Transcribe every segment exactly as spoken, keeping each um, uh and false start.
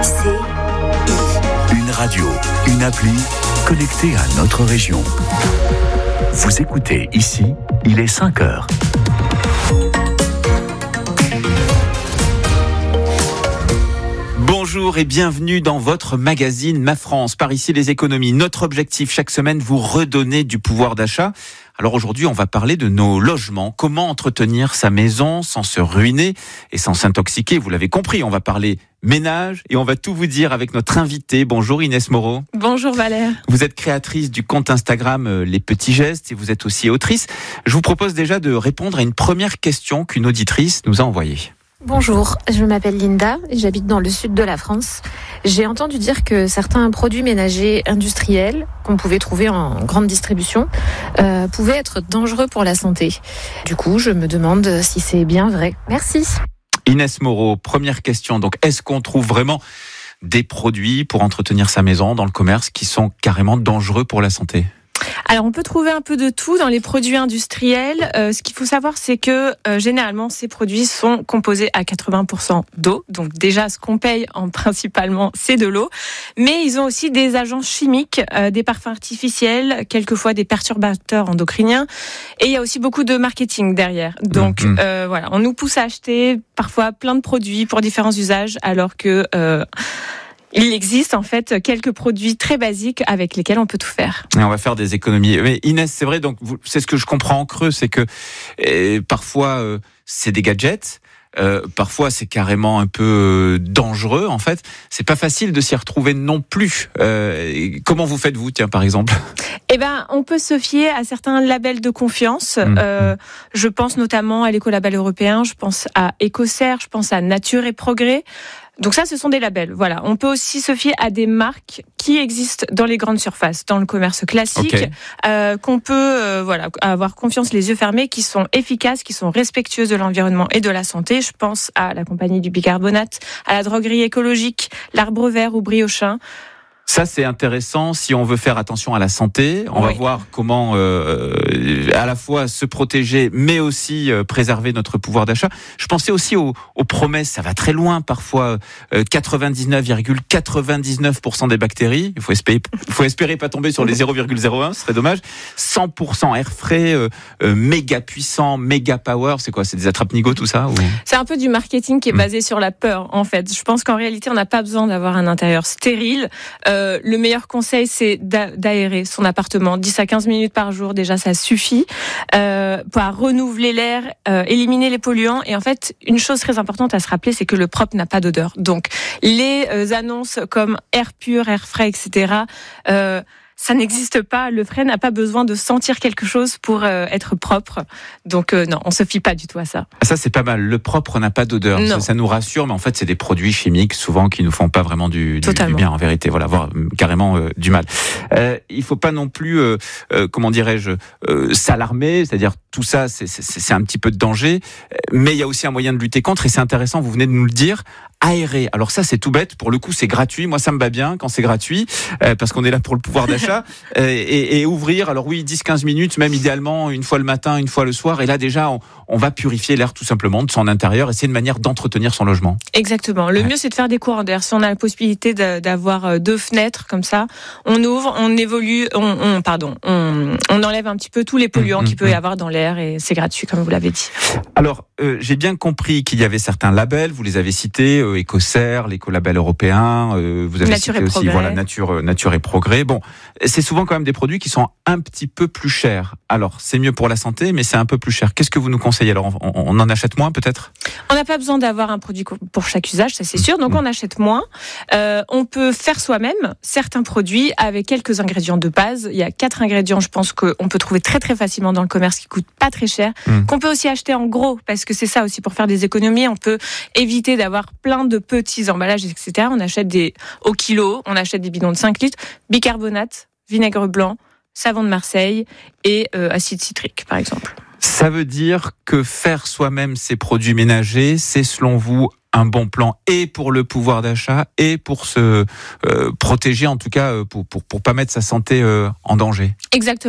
C I. Une radio, une appli, connectée à notre région. Vous écoutez ici, il est cinq heures. Bonjour et bienvenue dans votre magazine Ma France. Par ici les économies. Notre objectif chaque semaine, vous redonner du pouvoir d'achat. Alors aujourd'hui, on va parler de nos logements. Comment entretenir sa maison sans se ruiner et sans s'intoxiquer. Vous l'avez compris, on va parler ménage et on va tout vous dire avec notre invité. Bonjour Inès Moreau. Bonjour Valère. Vous êtes créatrice du compte Instagram Les Petits Gestes et vous êtes aussi autrice. Je vous propose déjà de répondre à une première question qu'une auditrice nous a envoyée. Bonjour, je m'appelle Linda et j'habite dans le sud de la France. J'ai entendu dire que certains produits ménagers industriels qu'on pouvait trouver en grande distribution euh, pouvaient être dangereux pour la santé. Du coup, je me demande si c'est bien vrai. Merci. Inès Moreau, première question. Donc, est-ce qu'on trouve vraiment des produits pour entretenir sa maison dans le commerce qui sont carrément dangereux pour la santé ? Alors, on peut trouver un peu de tout dans les produits industriels. Euh, ce qu'il faut savoir, c'est que euh, généralement, ces produits sont composés à quatre-vingts pour cent d'eau. Donc déjà, ce qu'on paye en principalement, c'est de l'eau. Mais ils ont aussi des agents chimiques, euh, des parfums artificiels, quelquefois des perturbateurs endocriniens. Et il y a aussi beaucoup de marketing derrière. Donc mmh. euh, voilà, on nous pousse à acheter parfois plein de produits pour différents usages, alors que... Euh, Il existe en fait quelques produits très basiques avec lesquels on peut tout faire. Et on va faire des économies. Mais Inès, c'est vrai, donc vous, c'est ce que je comprends en creux, c'est que euh, parfois euh, c'est des gadgets, euh, parfois c'est carrément un peu euh, dangereux. En fait, c'est pas facile de s'y retrouver non plus. Euh, comment vous faites vous, tiens, par exemple ? Eh ben, on peut se fier à certains labels de confiance. Mmh. Euh, je pense notamment à l'écolabel européen, je pense à Écocert, je pense à Nature et Progrès. Donc ça, ce sont des labels. Voilà. On peut aussi se fier à des marques qui existent dans les grandes surfaces, dans le commerce classique, okay. euh, qu'on peut euh, voilà avoir confiance les yeux fermés, qui sont efficaces, qui sont respectueuses de l'environnement et de la santé. Je pense à la compagnie du bicarbonate, à la droguerie écologique, l'Arbre Vert ou Briochin. Ça, c'est intéressant si on veut faire attention à la santé. On oui. va voir comment euh, à la fois se protéger, mais aussi euh, préserver notre pouvoir d'achat. Je pensais aussi aux, aux promesses. Ça va très loin parfois. Euh, quatre-vingt-dix-neuf virgule quatre-vingt-dix-neuf pour cent des bactéries. Il faut espérer, faut espérer pas tomber sur les zéro virgule zéro un. Ce serait dommage. cent pour cent air frais, euh, euh, méga puissant, méga power. C'est quoi ? C'est des attrape-nigots tout ça ou... C'est un peu du marketing qui est basé mmh. sur la peur. En fait, je pense qu'en réalité, on n'a pas besoin d'avoir un intérieur stérile. Euh, le meilleur conseil, c'est d'aérer son appartement dix à quinze minutes par jour. Déjà, ça suffit euh, pour renouveler l'air, euh, éliminer les polluants. Et en fait, une chose très importante à se rappeler, c'est que le propre n'a pas d'odeur. Donc, les euh, annonces comme air pur, air frais, et cetera, euh, ça n'existe pas. Le frais n'a pas besoin de sentir quelque chose pour euh, être propre. Donc euh, non, on se fie pas du tout à ça. Ça, c'est pas mal. Le propre n'a pas d'odeur. Ça, ça nous rassure, mais en fait, c'est des produits chimiques souvent qui nous font pas vraiment du, du, du bien en vérité. Voilà, voire carrément euh, du mal. Euh, il faut pas non plus, euh, euh, comment dirais-je, euh, s'alarmer. C'est-à-dire tout ça, c'est, c'est, c'est un petit peu de danger, mais il y a aussi un moyen de lutter contre. Et c'est intéressant. Vous venez de nous le dire. Aérer. Alors ça, c'est tout bête. Pour le coup, c'est gratuit. Moi, ça me va bien quand c'est gratuit, euh, parce qu'on est là pour le pouvoir d'achat. euh, et, et ouvrir, alors oui, dix à quinze minutes, même idéalement, une fois le matin, une fois le soir. Et là, déjà, on, on va purifier l'air tout simplement de son intérieur. Et c'est une manière d'entretenir son logement. Exactement. Le ouais. mieux, c'est de faire des courants d'air. Si on a la possibilité de, d'avoir deux fenêtres comme ça, on ouvre, on évolue, on, on pardon, on, on enlève un petit peu tous les polluants mmh, qu'il peut y avoir dans l'air. Et c'est gratuit, comme vous l'avez dit. Alors, euh, j'ai bien compris qu'il y avait certains labels. Vous les avez cités. Euh, Écocert, l'écolabel européen, euh, vous avez Nature cité aussi progrès. voilà nature nature et progrès. Bon, c'est souvent quand même des produits qui sont un petit peu plus chers. Alors, c'est mieux pour la santé, mais c'est un peu plus cher. Qu'est-ce que vous nous conseillez ? Alors, on, on en achète moins peut-être ? On n'a pas besoin d'avoir un produit pour chaque usage, ça c'est sûr. Donc, mmh. on achète moins. Euh, on peut faire soi-même certains produits avec quelques ingrédients de base. Il y a quatre ingrédients, je pense qu'on peut trouver très très facilement dans le commerce qui coûtent pas très cher, mmh. qu'on peut aussi acheter en gros, parce que c'est ça aussi pour faire des économies. On peut éviter d'avoir plein de petits emballages, et cetera. On achète des au kilo, on achète des bidons de cinq litres, bicarbonate, vinaigre blanc, savon de Marseille et euh, acide citrique, par exemple. Ça veut dire que faire soi-même ces produits ménagers, c'est selon vous un bon plan et pour le pouvoir d'achat et pour se euh, protéger, en tout cas pour, pour, pour pas mettre sa santé euh, en danger. Exactement.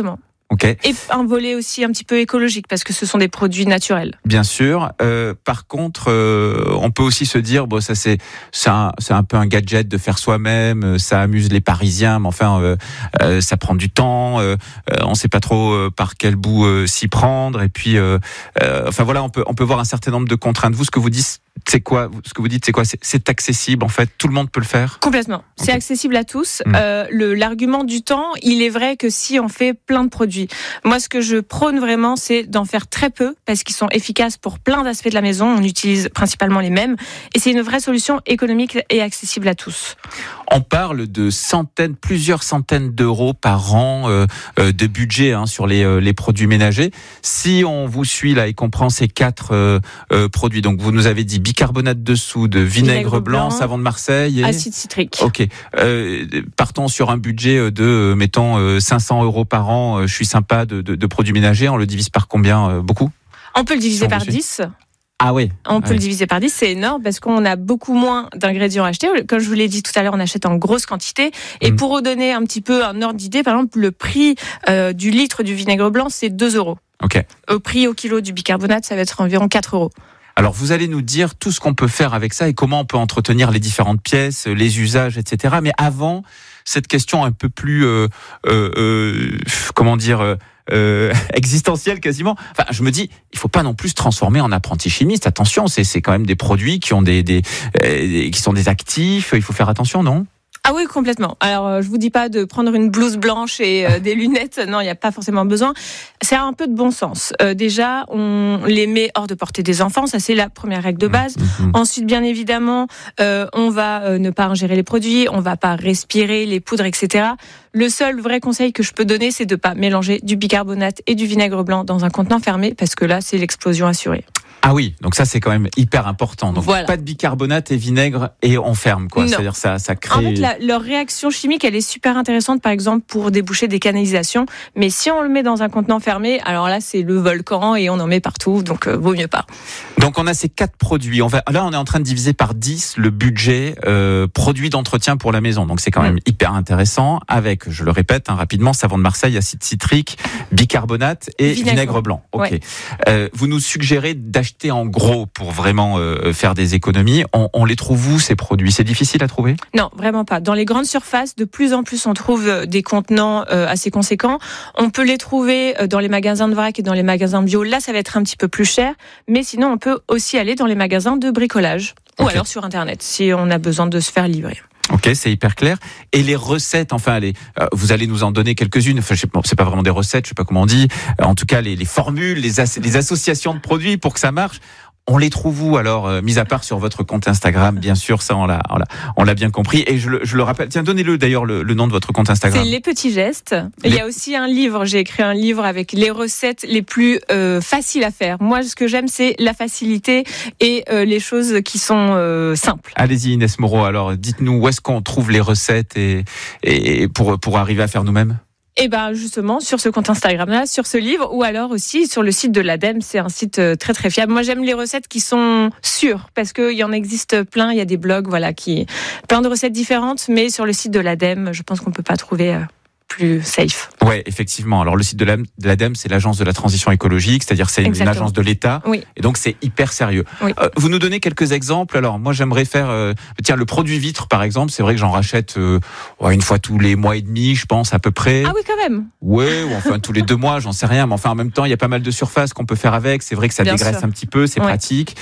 Okay. Et un volet aussi un petit peu écologique parce que ce sont des produits naturels. Bien sûr. Euh, par contre, euh, on peut aussi se dire, bon, ça c'est, c'est un, c'est un peu un gadget de faire soi-même. Ça amuse les Parisiens, mais enfin, euh, euh, ça prend du temps. Euh, on ne sait pas trop euh, par quel bout euh, s'y prendre. Et puis, euh, euh, enfin voilà, on peut, on peut voir un certain nombre de contraintes. Vous, ce que vous dites, c'est quoi Ce que vous dites, c'est quoi c'est, c'est accessible en fait. Tout le monde peut le faire. Complètement. Okay. C'est accessible à tous. Mmh. Euh, le, l'argument du temps, il est vrai que si on fait plein de produits. Moi, ce que je prône vraiment, c'est d'en faire très peu parce qu'ils sont efficaces pour plein d'aspects de la maison. On utilise principalement les mêmes et c'est une vraie solution économique et accessible à tous. On parle de centaines, plusieurs centaines d'euros par an euh, euh, de budget hein, sur les, euh, les produits ménagers. Si on vous suit là et qu'on prend ces quatre euh, euh, produits, donc vous nous avez dit bicarbonate de soude, vinaigre, vinaigre blanc, blanc, savon de Marseille et acide citrique. Ok. Euh, partons sur un budget de, euh, mettons, euh, cinq cents euros par an. Euh, je suis sympa de, de, de produits ménagers. On le divise par combien euh, Beaucoup On peut le diviser si par dix. Ah oui. On peut ouais. le diviser par dix, c'est énorme parce qu'on a beaucoup moins d'ingrédients achetés. Comme je vous l'ai dit tout à l'heure, on achète en grosse quantité. Et mmh. pour vous donner un petit peu un ordre d'idée, par exemple, le prix euh, du litre du vinaigre blanc, c'est deux euros. Ok. Au prix au kilo du bicarbonate, ça va être environ quatre euros. Alors, vous allez nous dire tout ce qu'on peut faire avec ça et comment on peut entretenir les différentes pièces, les usages, et cetera. Mais avant, cette question un peu plus, euh, euh, euh, comment dire, euh, euh, existentielle quasiment. Enfin, je me dis, il faut pas non plus se transformer en apprenti chimiste. Attention, c'est c'est quand même des produits qui ont des, des, euh, qui sont des actifs. Il faut faire attention, non ? Ah oui, complètement. Alors, euh, je vous dis pas de prendre une blouse blanche et euh, des lunettes. Non, il n'y a pas forcément besoin. C'est un peu de bon sens. Euh, déjà, on les met hors de portée des enfants. Ça, c'est la première règle de base. Mmh. Ensuite, bien évidemment, euh, on va euh, ne pas ingérer les produits. On va pas respirer les poudres, et cetera. Le seul vrai conseil que je peux donner, c'est de pas mélanger du bicarbonate et du vinaigre blanc dans un contenant fermé parce que là, c'est l'explosion assurée. Ah oui, donc ça c'est quand même hyper important. Donc voilà. Pas de bicarbonate et vinaigre et on ferme quoi. Non. C'est-à-dire ça, ça crée. En fait, la, leur réaction chimique, elle est super intéressante, par exemple pour déboucher des canalisations. Mais si on le met dans un contenant fermé, alors là c'est le volcan et on en met partout, donc euh, vaut mieux pas. Donc on a ces quatre produits. On va là on est en train de diviser par dix le budget euh, produits d'entretien pour la maison. Donc c'est quand même mmh. hyper intéressant. Avec, je le répète hein, rapidement, savon de Marseille, acide citrique, bicarbonate et vinaigre, vinaigre blanc. Ok. Ouais. Euh, vous nous suggérez d'acheter en gros pour vraiment euh, faire des économies. On, on les trouve où ces produits ? C'est difficile à trouver ? Non, vraiment pas. Dans les grandes surfaces, de plus en plus, on trouve des contenants euh, assez conséquents. On peut les trouver dans les magasins de vrac et dans les magasins bio. Là, ça va être un petit peu plus cher. Mais sinon, on peut aussi aller dans les magasins de bricolage okay. ou alors sur Internet si on a besoin de se faire livrer. Ok, c'est hyper clair. Et les recettes, enfin, les, euh, vous allez nous en donner quelques-unes. Enfin, je sais, bon, c'est pas vraiment des recettes, je sais pas comment on dit. Euh, en tout cas, les, les formules, les, as, les associations de produits pour que ça marche. On les trouve où alors, euh, mis à part sur votre compte Instagram, bien sûr, ça on l'a, on l'a, on l'a bien compris. Et je le, je le rappelle, tiens, donnez-le d'ailleurs le, le nom de votre compte Instagram. C'est Les Petits Gestes. Les... Il y a aussi un livre, j'ai écrit un livre avec les recettes les plus euh, faciles à faire. Moi, ce que j'aime, c'est la facilité et euh, les choses qui sont euh, simples. Allez-y Inès Moreau, alors dites-nous où est-ce qu'on trouve les recettes et, et pour, pour arriver à faire nous-mêmes ? Eh ben justement sur ce compte Instagram-là, sur ce livre, ou alors aussi sur le site de l'Ademe, c'est un site très très fiable. Moi j'aime les recettes qui sont sûres parce qu'il y en existe plein. Il y a des blogs, voilà, qui plein de recettes différentes, mais sur le site de l'Ademe, je pense qu'on peut pas trouver euh, plus safe. Ouais, effectivement. Alors le site de l'Ademe, c'est l'agence de la transition écologique, c'est-à-dire c'est une, une agence de l'État, oui. et donc c'est hyper sérieux. Oui. Euh, vous nous donnez quelques exemples. Alors moi j'aimerais faire, euh, tiens, le produit vitre par exemple. C'est vrai que j'en rachète euh, ouais, une fois tous les mois et demi, je pense à peu près. Ah oui, quand même. Ouais, ou enfin tous les deux mois, j'en sais rien. Mais enfin en même temps, il y a pas mal de surfaces qu'on peut faire avec. C'est vrai que ça Bien dégraisse sûr. un petit peu, c'est ouais. pratique.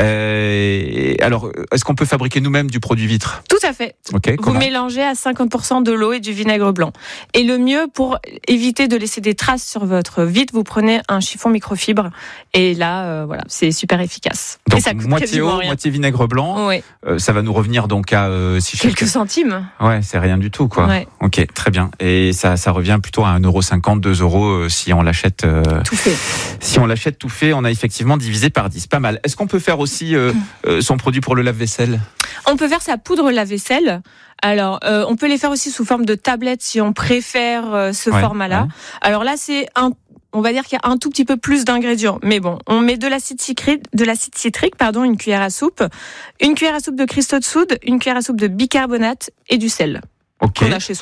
Euh, alors, est-ce qu'on peut fabriquer nous-mêmes du produit vitre ? Tout à fait. Okay, vous mélangez à cinquante pour cent de l'eau et du vinaigre blanc. Et le mieux pour éviter de laisser des traces sur votre vitre, vous prenez un chiffon microfibre et là, euh, voilà, c'est super efficace. Donc et ça coûte moitié eau, rien. moitié vinaigre blanc. Oui. Euh, ça va nous revenir donc à euh, si quelques chaque... centimes. Ouais, c'est rien du tout quoi. Ouais. Ok, très bien. Et ça, ça revient plutôt à un euro cinquante, deux euros euh, si on l'achète. Euh, tout fait. Si on l'achète tout fait, on a effectivement divisé par dix. Pas mal. Est-ce qu'on peut faire aussi euh, euh, son produit pour le lave-vaisselle ? On peut faire sa poudre lave-vaisselle. Alors, euh, on peut les faire aussi sous forme de tablette si on préfère euh, ce ouais, format-là. Ouais. Alors là, c'est un, on va dire qu'il y a un tout petit peu plus d'ingrédients. Mais bon, on met de l'acide citrique, de l'acide citrique, pardon, une cuillère à soupe, une cuillère à soupe de cristaux de soude, une cuillère à soupe de bicarbonate et du sel. Okay. Qu'on a chez soi.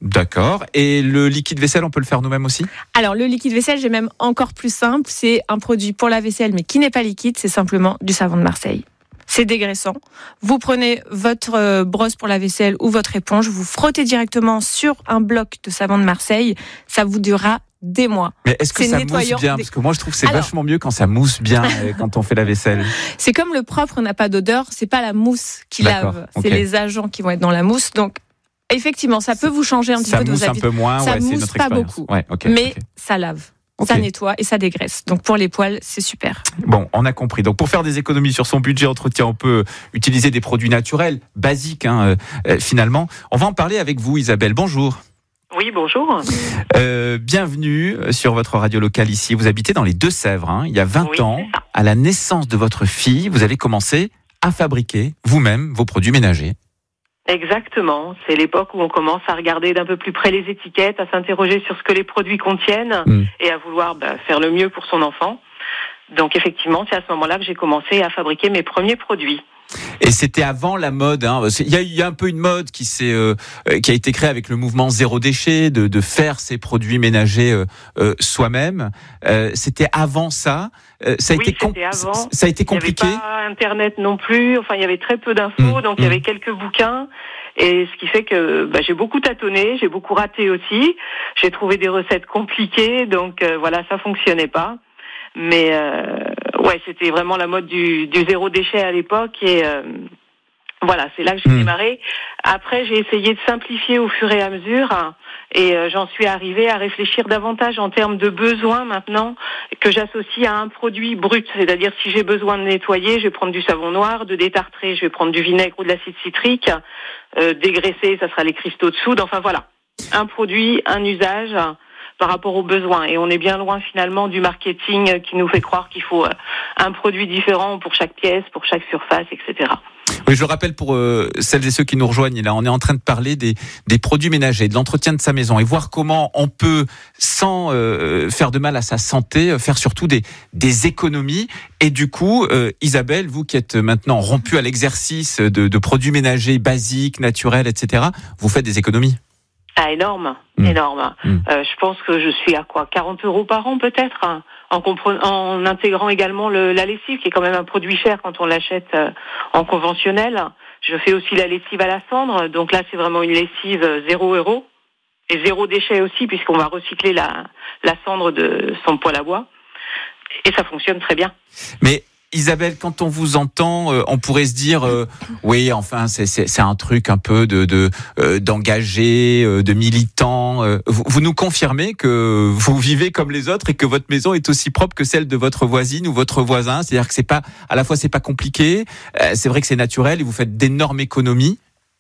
D'accord. Et le liquide vaisselle, on peut le faire nous-mêmes aussi ? Alors, le liquide vaisselle, j'ai même encore plus simple. C'est un produit pour la vaisselle, mais qui n'est pas liquide. C'est simplement du savon de Marseille. C'est dégraissant. Vous prenez votre brosse pour la vaisselle ou votre éponge, vous frottez directement sur un bloc de savon de Marseille. Ça vous durera des mois. Mais est-ce que c'est ça mousse bien ? Parce que moi, je trouve que c'est Alors, vachement mieux quand ça mousse bien quand on fait la vaisselle. C'est comme le propre n'a pas d'odeur, c'est pas la mousse qui D'accord, lave, okay. c'est les agents qui vont être dans la mousse. Donc, effectivement, ça peut vous changer un petit ça peu de vos habitudes. Ça mousse un peu moins, ça ouais, mousse c'est notre pas expérience. beaucoup, ouais, okay, mais okay. ça lave. Okay. Ça nettoie et ça dégraisse. Donc pour les poils, c'est super. Bon, on a compris. Donc pour faire des économies sur son budget entretien, on peut utiliser des produits naturels, basiques hein, euh, finalement. On va en parler avec vous, Isabelle. Bonjour. Oui, bonjour. Euh, bienvenue sur votre radio locale ici. Vous habitez dans les Deux-Sèvres. Hein. Il y a vingt oui, ans, à la naissance de votre fille, vous avez commencé à fabriquer vous-même vos produits ménagers. Exactement. C'est l'époque où on commence à regarder d'un peu plus près les étiquettes, à s'interroger sur ce que les produits contiennent mmh. et à vouloir bah, faire le mieux pour son enfant. Donc effectivement, c'est à ce moment-là que j'ai commencé à fabriquer mes premiers produits. Et c'était avant la mode. Hein. Il y a, il y a un peu une mode qui s'est, euh, qui a été créée avec le mouvement zéro déchet, de, de faire ses produits ménagers euh, euh, soi-même. Euh, c'était avant ça. Euh, ça a oui, été com- c'était avant. Ça a été compliqué. Il n'y avait pas Internet non plus. Enfin, il y avait très peu d'infos, mmh, donc mmh. il y avait quelques bouquins. Et ce qui fait que bah, j'ai beaucoup tâtonné, j'ai beaucoup raté aussi. J'ai trouvé des recettes compliquées, donc euh, voilà, ça fonctionnait pas. Mais euh, ouais, c'était vraiment la mode du, du zéro déchet à l'époque et euh, voilà, c'est là que j'ai mmh. démarré. Après, j'ai essayé de simplifier au fur et à mesure et euh, j'en suis arrivée à réfléchir davantage en termes de besoins maintenant que j'associe à un produit brut. C'est-à-dire si j'ai besoin de nettoyer, je vais prendre du savon noir, de détartrer, je vais prendre du vinaigre ou de l'acide citrique, euh, dégraisser, ça sera les cristaux de soude. Enfin voilà, un produit, un usage par rapport aux besoins. Et on est bien loin finalement du marketing qui nous fait croire qu'il faut un produit différent pour chaque pièce, pour chaque surface, et cetera. Oui, je rappelle pour euh, celles et ceux qui nous rejoignent, là, on est en train de parler des, des produits ménagers, de l'entretien de sa maison et voir comment on peut, sans euh, faire de mal à sa santé, faire surtout des, des économies. Et du coup, euh, Isabelle, vous qui êtes maintenant rompue à l'exercice de, de produits ménagers basiques, naturels, et cetera, vous faites des économies. Ah, énorme, mmh. énorme. Mmh. Euh, je pense que je suis à quoi, quarante euros par an peut-être, hein, en, compre- en intégrant également le, la lessive, qui est quand même un produit cher quand on l'achète euh, en conventionnel. Je fais aussi la lessive à la cendre, donc là c'est vraiment une lessive zéro euro. Et zéro déchet aussi, puisqu'on va recycler la, la cendre de son poêle à bois. Et ça fonctionne très bien. Mais Isabelle, quand on vous entend, euh, on pourrait se dire, euh, oui, enfin, c'est, c'est, c'est un truc un peu de, de euh, d'engagé, euh, de militant. Euh, vous, vous nous confirmez que vous vivez comme les autres et que votre maison est aussi propre que celle de votre voisine ou votre voisin. C'est-à-dire que c'est pas, à la fois, c'est pas compliqué. Euh, c'est vrai que c'est naturel et vous faites d'énormes économies.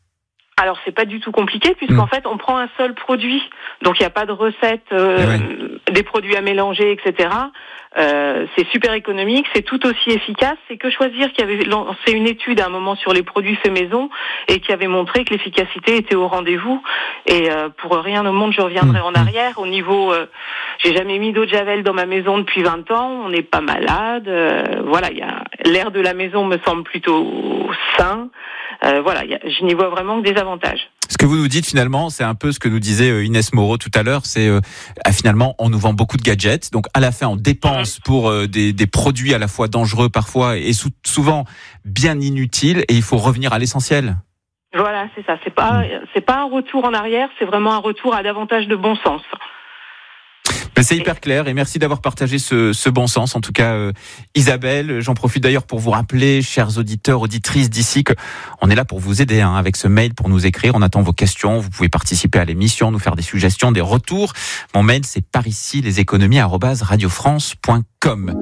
Alors c'est pas du tout compliqué puisqu'en mmh. fait on prend un seul produit, donc il n'y a pas de recette, euh, oui. des produits à mélanger, et cetera. Euh, c'est super économique, c'est tout aussi efficace. C'est que choisir qui avait lancé une étude à un moment sur les produits faits maison et qui avait montré que l'efficacité était au rendez-vous. Et euh, pour rien au monde je reviendrai mmh. en arrière. Au niveau, euh, j'ai jamais mis d'eau de javel dans ma maison depuis vingt ans. On n'est pas malade. Euh, voilà, il y a l'air de la maison me semble plutôt sain. Euh, voilà, y a, je n'y vois vraiment que des avantages. Ce que vous nous dites finalement, c'est un peu ce que nous disait Inès Moreau tout à l'heure, c'est euh, finalement on nous vend beaucoup de gadgets, donc à la fin on dépense pour euh, des, des produits à la fois dangereux parfois et sou- souvent bien inutiles et il faut revenir à l'essentiel. Voilà, c'est ça, c'est pas, mmh. c'est pas un retour en arrière, c'est vraiment un retour à davantage de bon sens. Mais c'est hyper clair et merci d'avoir partagé ce, ce bon sens. En tout cas, euh, Isabelle, j'en profite d'ailleurs pour vous rappeler, chers auditeurs, auditrices d'ici, que on est là pour vous aider hein, avec ce mail pour nous écrire. On attend vos questions. Vous pouvez participer à l'émission, nous faire des suggestions, des retours. Mon mail, c'est par ici les économies arobase radio france point com.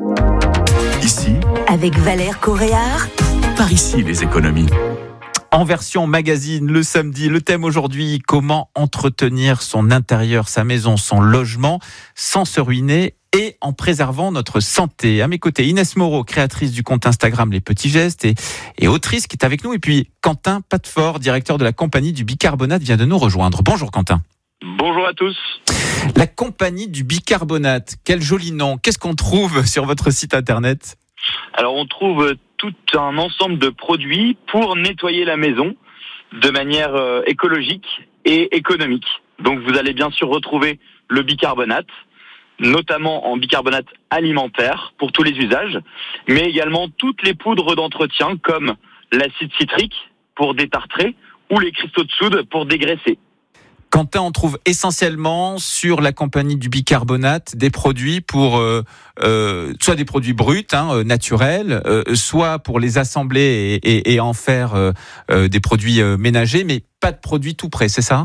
Ici, avec Valère Coréard. Par ici les économies. En version magazine, le samedi, le thème aujourd'hui, comment entretenir son intérieur, sa maison, son logement, sans se ruiner et en préservant notre santé. À mes côtés, Inès Moreau, créatrice du compte Instagram Les Petits Gestes et, et autrice qui est avec nous. Et puis Quentin Patefort, directeur de la compagnie du bicarbonate, vient de nous rejoindre. Bonjour Quentin. Bonjour à tous. La compagnie du bicarbonate, quel joli nom. Qu'est-ce qu'on trouve sur votre site internet ? Alors on trouve tout un ensemble de produits pour nettoyer la maison de manière euh, écologique et économique. Donc vous allez bien sûr retrouver le bicarbonate, notamment en bicarbonate alimentaire pour tous les usages, mais également toutes les poudres d'entretien comme l'acide citrique pour détartrer ou les cristaux de soude pour dégraisser. Quentin, on trouve essentiellement sur la compagnie du bicarbonate des produits pour euh, euh, soit des produits bruts, hein, naturels, euh, soit pour les assembler et, et, et en faire euh, euh, des produits euh, ménagers, mais pas de produits tout prêts, c'est ça ?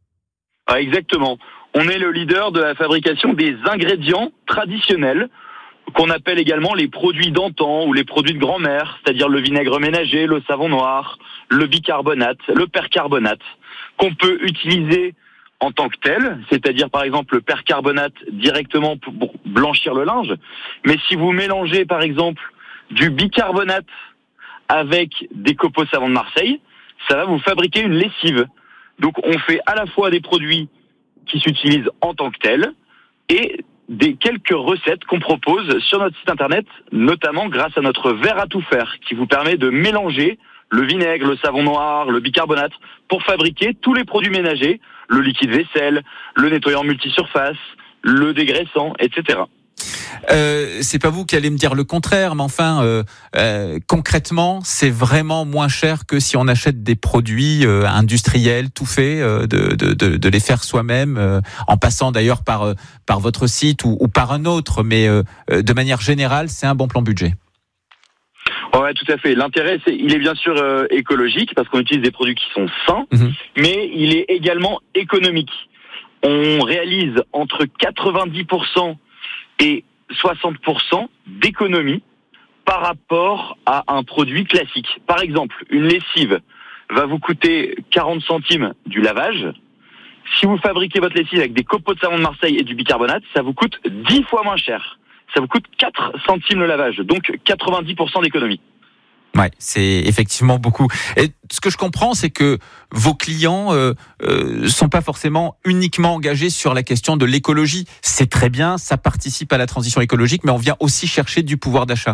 Ah, exactement. On est le leader de la fabrication des ingrédients traditionnels qu'on appelle également les produits d'antan ou les produits de grand-mère, c'est-à-dire le vinaigre ménager, le savon noir, le bicarbonate, le percarbonate, qu'on peut utiliser en tant que tel, c'est-à-dire par exemple le percarbonate directement pour blanchir le linge, mais si vous mélangez par exemple du bicarbonate avec des copeaux savants de Marseille, ça va vous fabriquer une lessive. Donc on fait à la fois des produits qui s'utilisent en tant que tels et des quelques recettes qu'on propose sur notre site internet, notamment grâce à notre verre à tout faire, qui vous permet de mélanger le vinaigre, le savon noir, le bicarbonate, pour fabriquer tous les produits ménagers, le liquide vaisselle, le nettoyant multisurface, le dégraissant, et cetera. Euh, c'est pas vous qui allez me dire le contraire, mais enfin, euh, euh, concrètement, c'est vraiment moins cher que si on achète des produits euh, industriels, tout faits, euh, de, de, de, de les faire soi-même, euh, en passant d'ailleurs par, euh, par votre site ou, ou par un autre, mais euh, de manière générale, c'est un bon plan budget. Ouais, tout à fait. L'intérêt, c'est, il est bien sûr euh, écologique parce qu'on utilise des produits qui sont sains, mmh. mais il est également économique. On réalise entre quatre-vingt-dix pour cent et soixante pour cent d'économie par rapport à un produit classique. Par exemple, une lessive va vous coûter quarante centimes du lavage. Si vous fabriquez votre lessive avec des copeaux de savon de Marseille et du bicarbonate, ça vous coûte dix fois moins cher. Ça vous coûte quatre centimes le lavage, donc quatre-vingt-dix pour cent d'économie. Ouais, c'est effectivement beaucoup. Et ce que je comprends, c'est que vos clients euh, euh, sont pas forcément uniquement engagés sur la question de l'écologie. C'est très bien, ça participe à la transition écologique, mais on vient aussi chercher du pouvoir d'achat.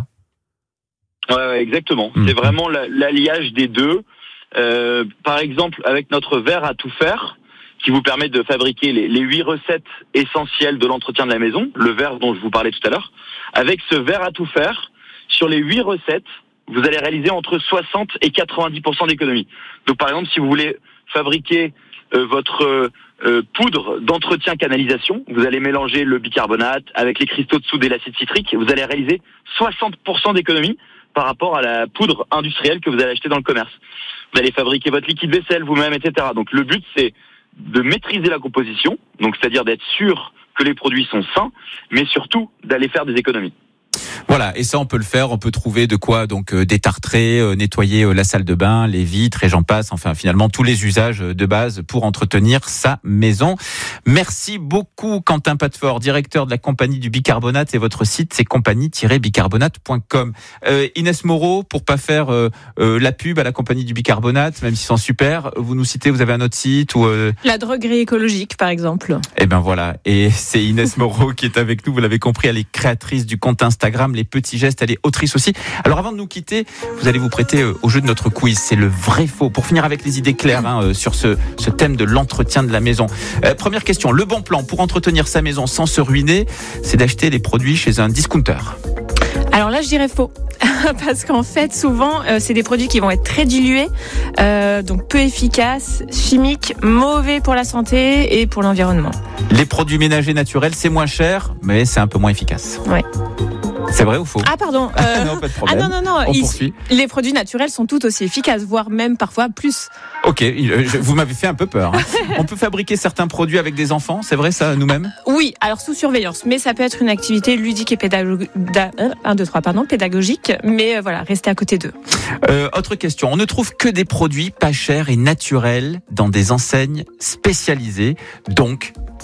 Ouais, ouais exactement. Mmh. C'est vraiment l'alliage des deux. Euh, par exemple, avec notre verre à tout faire, qui vous permet de fabriquer les, les huit recettes essentielles de l'entretien de la maison, le verre dont je vous parlais tout à l'heure. Avec ce verre à tout faire, sur les huit recettes, vous allez réaliser entre soixante et quatre-vingt-dix pour cent d'économie. Donc par exemple, si vous voulez fabriquer euh, votre euh, poudre d'entretien canalisation, vous allez mélanger le bicarbonate avec les cristaux de soude et l'acide citrique, vous allez réaliser soixante pour cent d'économie par rapport à la poudre industrielle que vous allez acheter dans le commerce. Vous allez fabriquer votre liquide vaisselle vous-même, et cetera. Donc le but, c'est de maîtriser la composition, donc c'est-à-dire d'être sûr que les produits sont sains, mais surtout d'aller faire des économies. Voilà, et ça on peut le faire, on peut trouver de quoi donc euh, détartrer, euh, nettoyer euh, la salle de bain, les vitres et j'en passe, enfin finalement tous les usages de base pour entretenir sa maison. Merci beaucoup Quentin Patefort, directeur de la compagnie du bicarbonate, et votre site c'est compagnie tiret bicarbonate point com. Euh, Inès Moreau, pour pas faire euh, euh, la pub à la compagnie du bicarbonate, même s'ils sont super, vous nous citez, vous avez un autre site ou euh... La droguerie écologique par exemple. Eh ben voilà, et c'est Inès Moreau qui est avec nous, vous l'avez compris, elle est créatrice du compte Instagram Les Petits Gestes, elle est autrice aussi. Alors avant de nous quitter, vous allez vous prêter au jeu de notre quiz, c'est le vrai faux, pour finir avec les idées claires hein, sur ce, ce thème de l'entretien de la maison. Euh, première question, le bon plan pour entretenir sa maison sans se ruiner, c'est d'acheter les produits chez un discounter. Alors là je dirais faux, parce qu'en fait souvent euh, c'est des produits qui vont être très dilués, euh, donc peu efficaces, chimiques, mauvais pour la santé et pour l'environnement. Les produits ménagers naturels c'est moins cher, mais c'est un peu moins efficace. Ouais. C'est vrai ou faux? Ah pardon. Euh... non, pas de problème. Ah non non non. On ils... poursuit. Les produits naturels sont tout aussi efficaces, voire même parfois plus. Ok, vous m'avez fait un peu peur. Hein. On peut fabriquer certains produits avec des enfants, c'est vrai ça, nous-mêmes? Oui, alors sous surveillance, mais ça peut être une activité ludique et pédagogique. un, deux, trois, pardon, pédagogique, mais voilà, restez à côté d'eux. Euh, autre question, on ne trouve que des produits pas chers et naturels dans des enseignes spécialisées, donc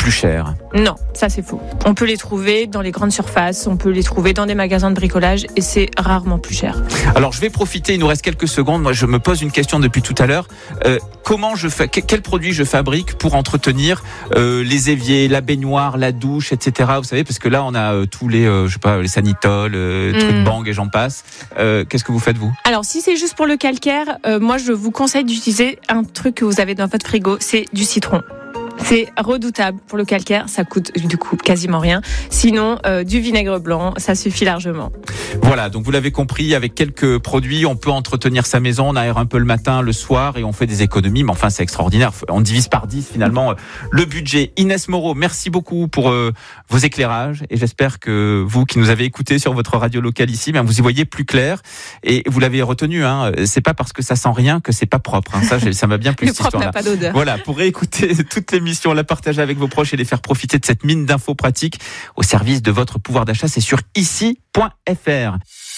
plus chers. Non, ça c'est faux. On peut les trouver dans les grandes surfaces, on peut les trouver dans des magasins de bricolage et c'est rarement plus cher. Alors je vais profiter, il nous reste quelques secondes. Moi je me pose une question depuis tout à l'heure. Euh, comment je fais, quel produit je fabrique pour entretenir euh, les éviers, la baignoire, la douche, et cetera. Vous savez, parce que là on a euh, tous les, euh, je sais pas, les Sanitol, euh, trucs Mm. Bang et j'en passe. Euh, qu'est-ce que vous faites vous ? Alors si c'est juste pour le calcaire, euh, moi je vous conseille d'utiliser un truc que vous avez dans votre frigo, c'est du citron. C'est redoutable pour le calcaire, ça coûte du coup quasiment rien. Sinon, euh, du vinaigre blanc, ça suffit largement. Voilà, donc vous l'avez compris, avec quelques produits, on peut entretenir sa maison, on aère un peu le matin, le soir, et on fait des économies. Mais enfin, c'est extraordinaire. On divise par dix finalement le budget. Inès Moreau, merci beaucoup pour euh, vos éclairages, et j'espère que vous qui nous avez écoutés sur votre radio locale ici, bien, vous y voyez plus clair. Et vous l'avez retenu, hein, c'est pas parce que ça sent rien que c'est pas propre. Hein. Ça, ça m'a bien plu. Le propre n'a pas d'odeur. Voilà, pour réécouter toute l'émission, la partager avec vos proches et les faire profiter de cette mine d'infos pratiques au service de votre pouvoir d'achat, c'est sur ici point f r.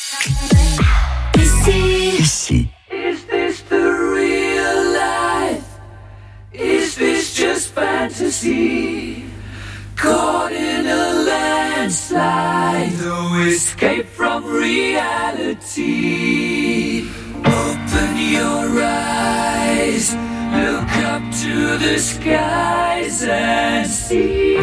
Ici. Ici. Is this the real life? Is this just fantasy? Caught in a landslide, no escape from reality. Open your eyes, look up to the skies and see.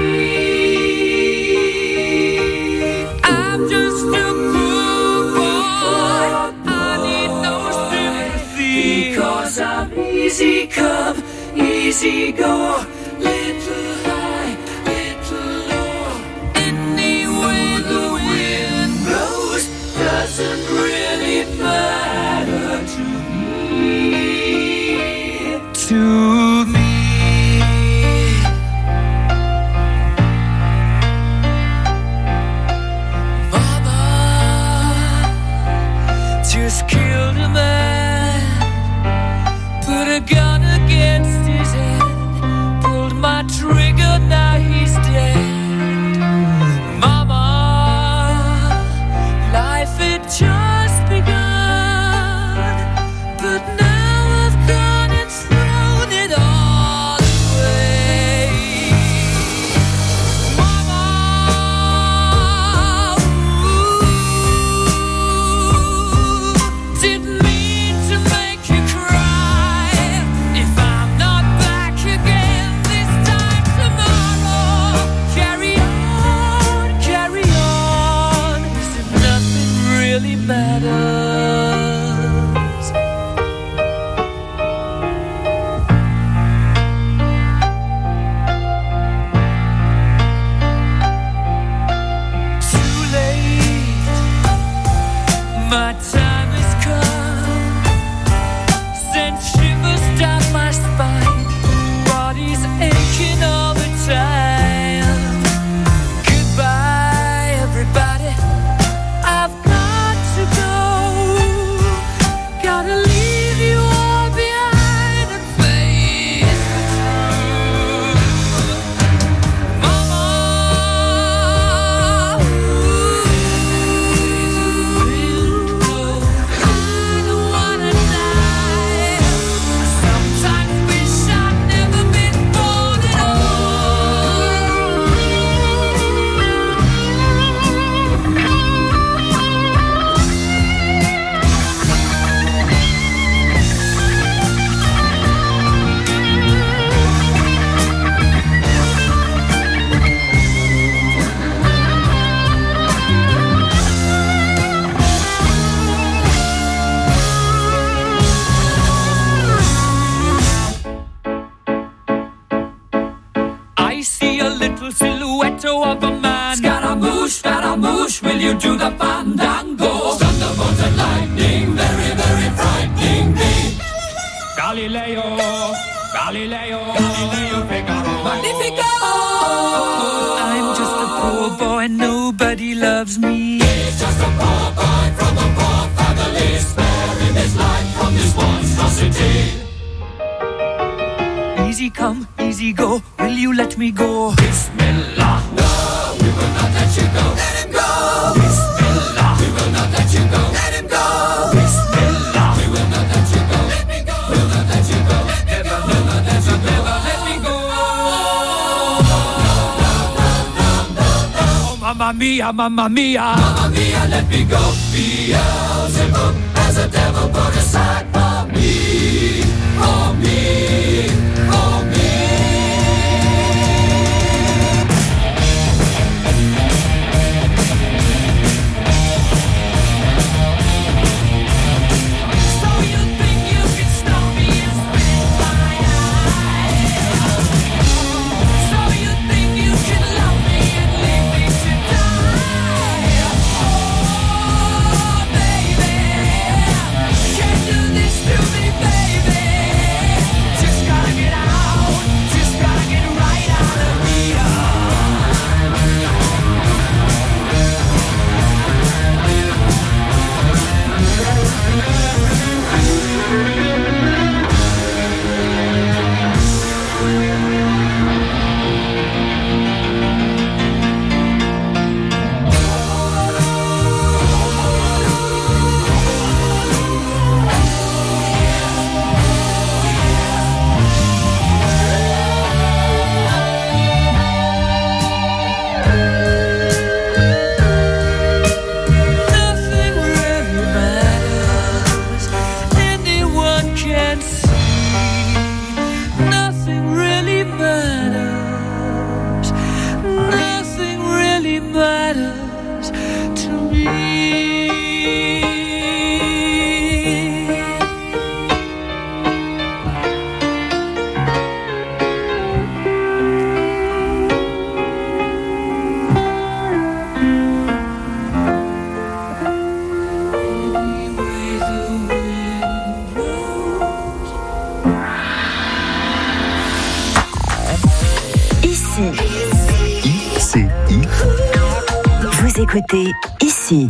I'm just a poor boy, I need no sympathy, because I'm easy come, easy go, little high, little low. Any way the wind blows doesn't really matter to me, to me. Just killed a man, put a gun against his head, pulled my trigger, now he's dead. Mama, life had just begun, but now I've gone and thrown it all away. Mama, didn't mean to make you cry. If I'm not back again this time tomorrow, carry on, carry on, as if nothing really matters. Too late, my time has come. Sent shivers down my spine, body's aching all the time. Goodbye, everybody, I've got to go. Gotta leave you all behind and face the truth. Mama, I don't wanna die. Sometimes wish I'd never been born at I see a little silhouette of a man. Scaramouche, Scaramouche, will you do the fandango? Thunderbolt and lightning, very, very frightening me. Galileo, Galileo, Galileo Figaro. Magnifico! I'm just a poor boy, nobody loves me. He's just a poor boy from a poor family, sparing his life from this monstrosity. Easy come, easy go, will you let me go? Bismillah, no, we will not let you go. Let him go. Bismillah, we will not let you go. Let him go. Bismillah, we will not let you go. Let me go. We'll not let you go. Let me go. We'll not let you go. Never let me go. Mamma mia, mamma mia. Mamma mia, let me go. Beelzebub has a devil put aside for me, for me, for me. Écoutez ici.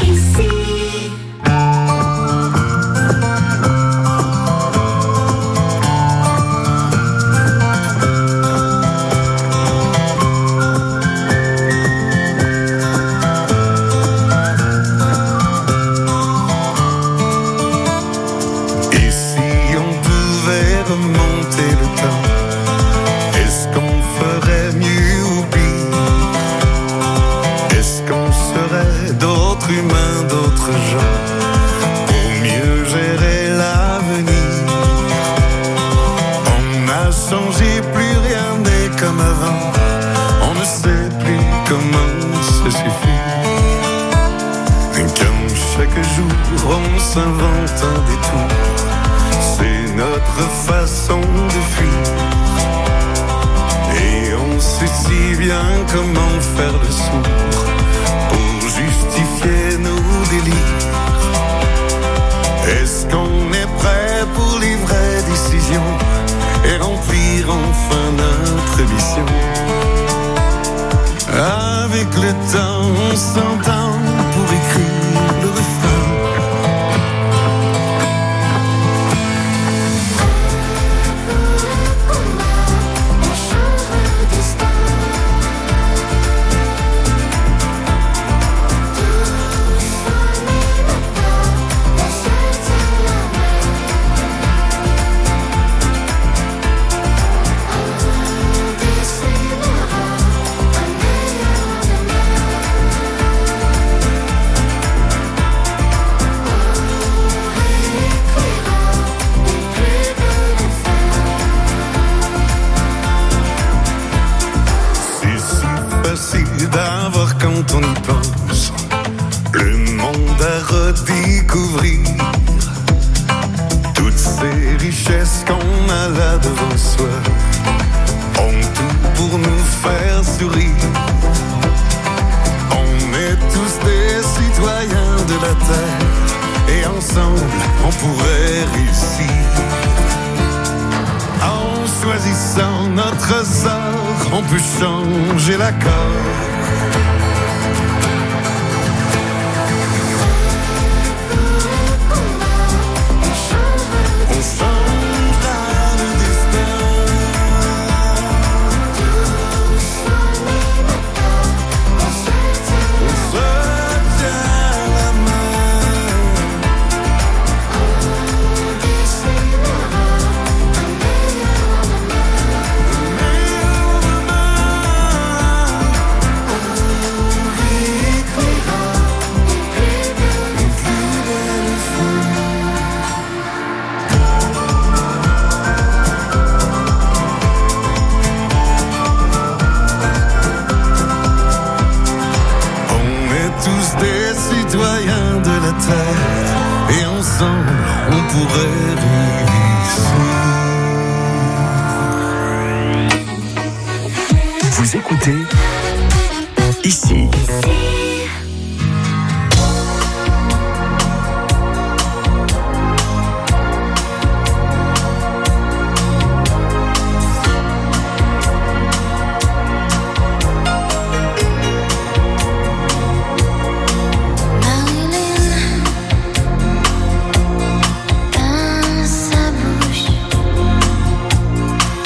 Vous écoutez ici.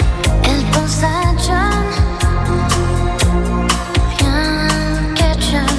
Rien qu'à John.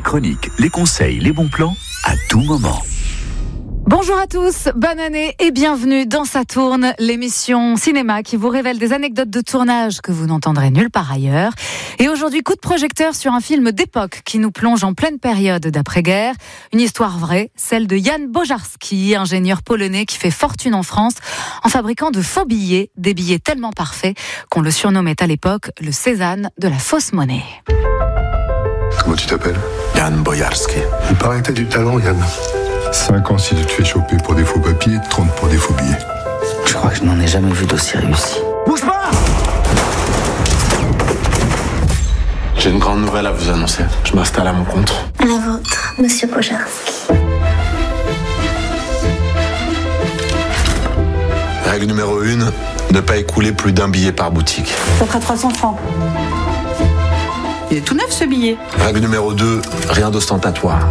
chroniques, les conseils, les bons plans, à tout moment. Bonjour à tous, bonne année et bienvenue dans Ça tourne, l'émission cinéma qui vous révèle des anecdotes de tournage que vous n'entendrez nulle part ailleurs. Et aujourd'hui, coup de projecteur sur un film d'époque qui nous plonge en pleine période d'après-guerre. Une histoire vraie, celle de Jan Bojarski, ingénieur polonais qui fait fortune en France en fabriquant de faux billets, des billets tellement parfaits qu'on le surnommait à l'époque le Cézanne de la fausse monnaie. Comment tu t'appelles ? Jan Bojarski. Il paraît que t'as du talent, Yann. cinq ans si tu te fais choper pour des faux papiers, trente pour des faux billets. Je crois que je n'en ai jamais vu d'aussi réussi. Bouge pas! J'ai une grande nouvelle à vous annoncer. Je m'installe à mon compte. La vôtre, monsieur Bojarski. Règle numéro une, ne pas écouler plus d'un billet par boutique. Ça fera trois cents francs. Il est tout neuf ce billet. Règle numéro deux, rien d'ostentatoire.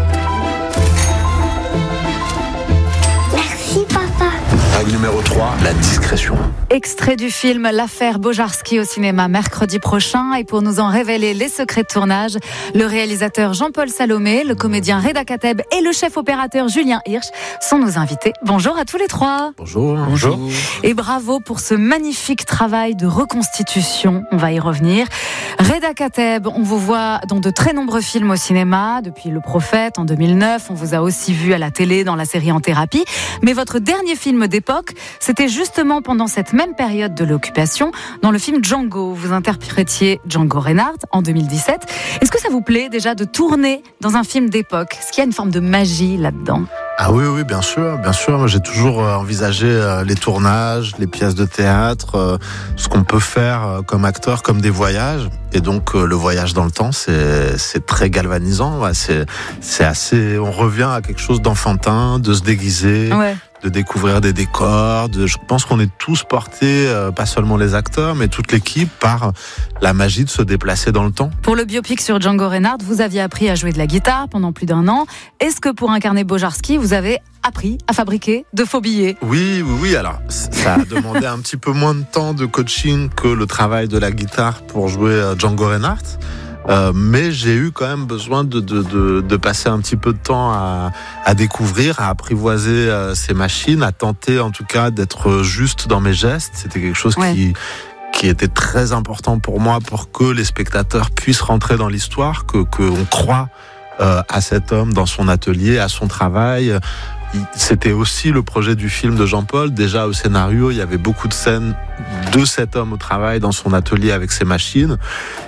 Règle numéro trois, la discrétion. Extrait du film L'affaire Bojarski au cinéma mercredi prochain. Et pour nous en révéler les secrets de tournage, le réalisateur Jean-Paul Salomé, le comédien Reda Kateb et le chef opérateur Julien Hirsch sont nos invités. Bonjour à tous les trois. Bonjour. Bonjour. Et bravo pour ce magnifique travail de reconstitution. On va y revenir. Reda Kateb, on vous voit dans de très nombreux films au cinéma, depuis Le Prophète en deux mille neuf. On vous a aussi vu à la télé dans la série En Thérapie. Mais votre dernier film d'époque, c'était justement pendant cette même période de l'occupation, dans le film Django. Vous interprétiez Django Reinhardt en deux mille dix-sept. Est-ce que ça vous plaît déjà de tourner dans un film d'époque ? Est-ce qu'il y a une forme de magie là-dedans ? Ah oui, oui, bien sûr, bien sûr. Moi, j'ai toujours envisagé les tournages, les pièces de théâtre, ce qu'on peut faire comme acteur, comme des voyages. Et donc, le voyage dans le temps, c'est, c'est très galvanisant. C'est, c'est assez, on revient à quelque chose d'enfantin, de se déguiser. Ouais. De découvrir des décors. De, je pense qu'on est tous portés, euh, pas seulement les acteurs, mais toute l'équipe, par la magie de se déplacer dans le temps. Pour le biopic sur Django Reinhardt, vous aviez appris à jouer de la guitare pendant plus d'un an. Est-ce que pour incarner Bojarski, vous avez appris à fabriquer de faux billets ? Oui, oui, oui. Alors, ça a demandé un petit peu moins de temps de coaching que le travail de la guitare pour jouer Django Reinhardt. Euh, mais j'ai eu quand même besoin de, de, de, de passer un petit peu de temps à, à découvrir, à apprivoiser euh, ces machines, à tenter en tout cas d'être juste dans mes gestes. C'était quelque chose ouais. qui, qui était très important pour moi pour que les spectateurs puissent rentrer dans l'histoire, que, que on croit euh, à cet homme dans son atelier, à son travail. C'était aussi le projet du film de Jean-Paul. Déjà au scénario, il y avait beaucoup de scènes de cet homme au travail dans son atelier avec ses machines.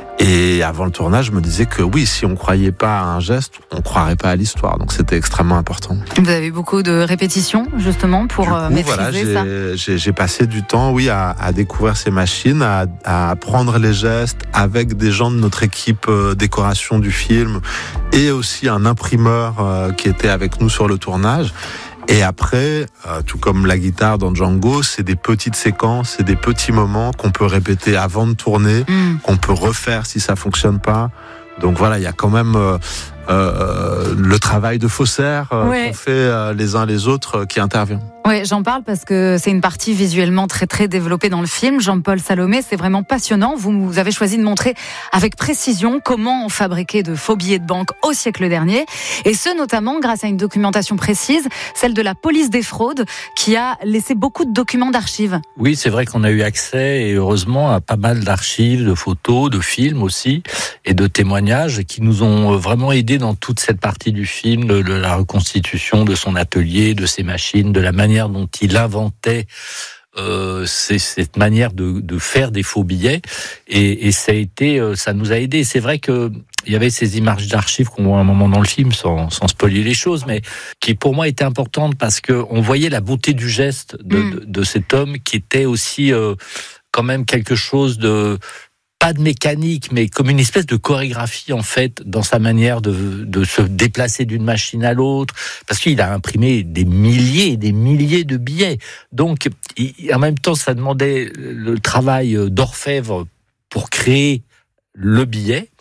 Et avant le tournage, je me disais que oui, si on croyait pas à un geste, on croirait pas à l'histoire. Donc c'était extrêmement important. Vous avez beaucoup de répétitions justement pour du coup, maîtriser voilà, j'ai, ça. J'ai, j'ai passé du temps, oui, à, à découvrir ces machines, à, à apprendre les gestes avec des gens de notre équipe euh, décoration du film et aussi un imprimeur euh, qui était avec nous sur le tournage. Et après, euh, tout comme la guitare dans Django, c'est des petites séquences, c'est des petits moments qu'on peut répéter avant de tourner, mmh. qu'on peut refaire si ça fonctionne pas. Donc voilà, il y a quand même euh, euh, le travail de faussaire euh, ouais. qu'on fait euh, les uns les autres euh, qui intervient. Oui, j'en parle parce que c'est une partie visuellement très très développée dans le film. Jean-Paul Salomé, c'est vraiment passionnant. Vous, vous avez choisi de montrer avec précision comment on fabriquait de faux billets de banque au siècle dernier. Et ce, notamment grâce à une documentation précise, celle de la police des fraudes, qui a laissé beaucoup de documents d'archives. Oui, c'est vrai qu'on a eu accès, et heureusement, à pas mal d'archives, de photos, de films aussi, et de témoignages qui nous ont vraiment aidés dans toute cette partie du film, de la reconstitution de son atelier, de ses machines, de la manière dont il inventait euh, c'est, cette manière de, de faire des faux billets, et, et ça a été, ça nous a aidé. C'est vrai que il y avait ces images d'archives qu'on voit à un moment dans le film, sans, sans spoiler les choses, mais qui pour moi étaient importantes parce que on voyait la beauté du geste de, mmh. de, de cet homme qui était aussi euh, quand même quelque chose de pas de mécanique, mais comme une espèce de chorégraphie, en fait, dans sa manière de, de se déplacer d'une machine à l'autre, parce qu'il a imprimé des milliers et des milliers de billets. Donc, il, en même temps, ça demandait le travail d'orfèvre pour créer le billet,